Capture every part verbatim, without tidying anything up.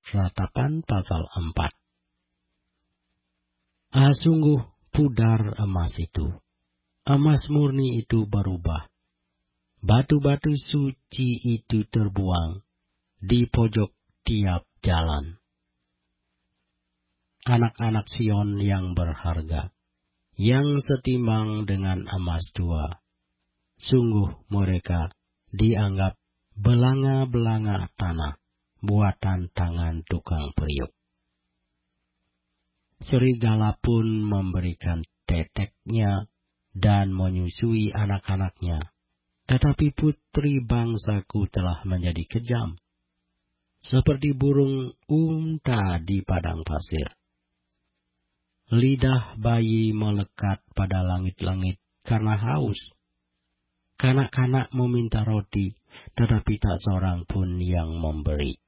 Ratapan pasal empat. Ah, sungguh pudar emas itu. Emas murni itu berubah. Batu-batu suci itu terbuang di pojok tiap jalan. Anak-anak Sion yang berharga, yang setimbang dengan emas tua, sungguh mereka dianggap belanga-belanga tanah, buatan tangan tukang periuk. Serigala pun memberikan teteknya dan menyusui anak-anaknya, tetapi putri bangsaku telah menjadi kejam, seperti burung unta di padang pasir. Lidah bayi melekat pada langit-langit karena haus. Kanak-kanak meminta roti, tetapi tak seorang pun yang memberi.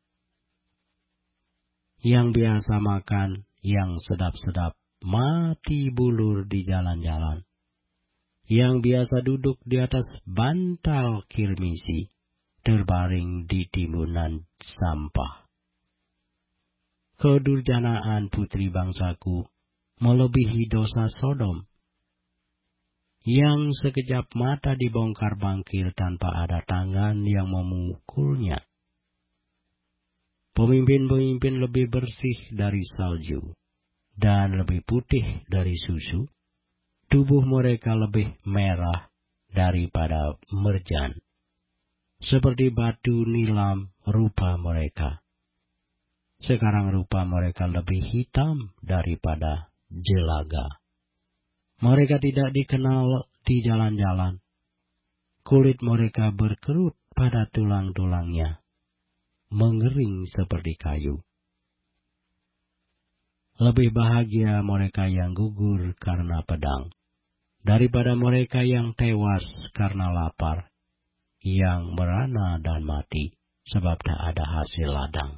Yang biasa makan, yang sedap-sedap, mati bulur di jalan-jalan. Yang biasa duduk di atas bantal kirmisi, terbaring di timbunan sampah. Kedurjanaan putri bangsaku melebihi dosa Sodom, yang sekejap mata dibongkar bangkir tanpa ada tangan yang memukulnya. Pemimpin-pemimpin lebih bersih dari salju, dan lebih putih dari susu. Tubuh mereka lebih merah daripada merjan. Seperti batu nilam rupa mereka. Sekarang rupa mereka lebih hitam daripada jelaga. Mereka tidak dikenal di jalan-jalan. Kulit mereka berkerut pada tulang-tulangnya, mengering seperti kayu. Lebih bahagia mereka yang gugur karena pedang, daripada mereka yang tewas karena lapar, yang merana dan mati, sebab tak ada hasil ladang.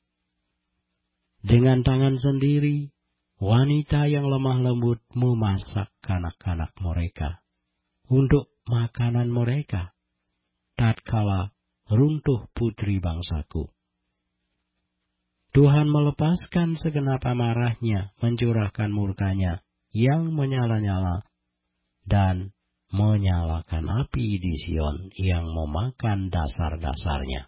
Dengan tangan sendiri, wanita yang lemah lembut memasak kanak-kanak mereka untuk makanan mereka, tatkala runtuh putri bangsaku. Tuhan melepaskan segenap amarahnya, mencurahkan murkanya yang menyala-nyala, dan menyalakan api di Sion yang memakan dasar-dasarnya.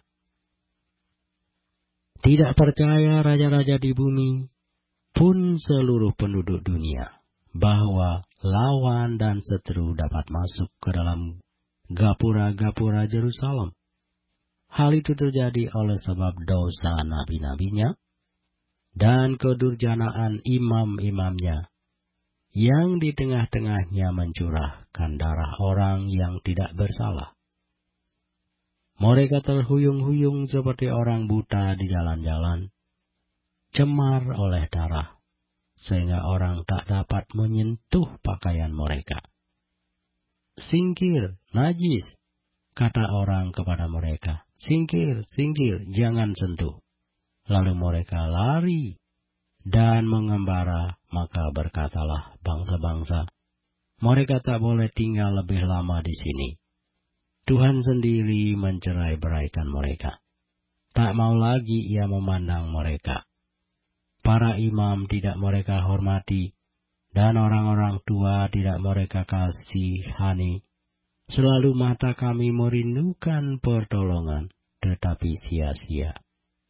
Tidak percaya raja-raja di bumi, pun seluruh penduduk dunia, bahwa lawan dan seteru dapat masuk ke dalam gapura-gapura Yerusalem. Hal itu terjadi oleh sebab dosa nabi-nabinya dan kedurjanaan imam-imamnya, yang di tengah-tengahnya mencurahkan darah orang yang tidak bersalah. Mereka terhuyung-huyung seperti orang buta di jalan-jalan, cemar oleh darah, sehingga orang tak dapat menyentuh pakaian mereka. Singkir, najis, kata orang kepada mereka. Singkir, singkir, jangan sentuh. Lalu mereka lari dan mengembara, maka berkatalah bangsa-bangsa, mereka tak boleh tinggal lebih lama di sini. Tuhan sendiri mencerai-beraikan mereka. Tak mau lagi ia memandang mereka. Para imam tidak mereka hormati, dan orang-orang tua tidak mereka kasihani. Selalu mata kami merindukan pertolongan, tetapi sia-sia.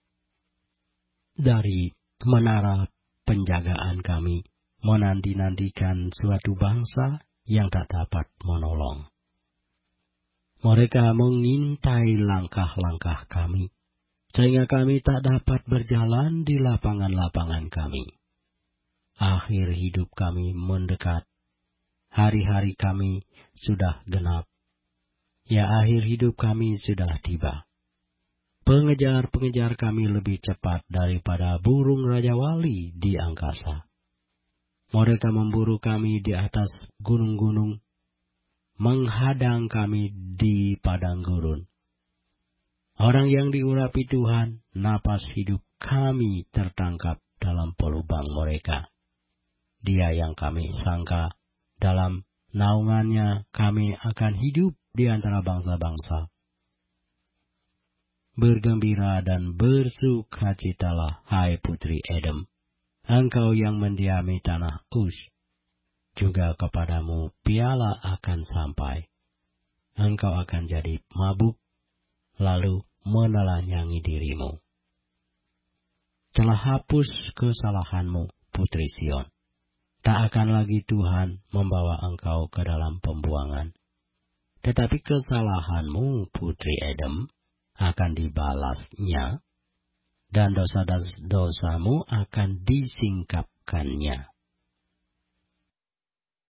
Dari menara penjagaan kami menanti-nantikan suatu bangsa yang tak dapat menolong. Mereka mengintai langkah-langkah kami, sehingga kami tak dapat berjalan di lapangan-lapangan kami. Akhir hidup kami mendekat, hari-hari kami sudah genap. Ya, akhir hidup kami sudah tiba. Pengejar-pengejar kami lebih cepat daripada burung Raja Wali di angkasa. Mereka memburu kami di atas gunung-gunung, menghadang kami di padang gurun. Orang yang diurapi Tuhan, napas hidup kami tertangkap dalam pelubang mereka. Dia yang kami sangka dalam naungannya kami akan hidup di antara bangsa-bangsa. Bergembira dan bersukacitalah, hai putri Edom, engkau yang mendiami tanah Uz. Juga kepadamu piala akan sampai. Engkau akan jadi mabuk, lalu menelanjangi dirimu. Telah hapus kesalahanmu, putri Sion. Tak akan lagi Tuhan membawa engkau ke dalam pembuangan. Tetapi kesalahanmu, putri Edom, akan dibalasnya, dan dosa-dosamu akan disingkapkannya.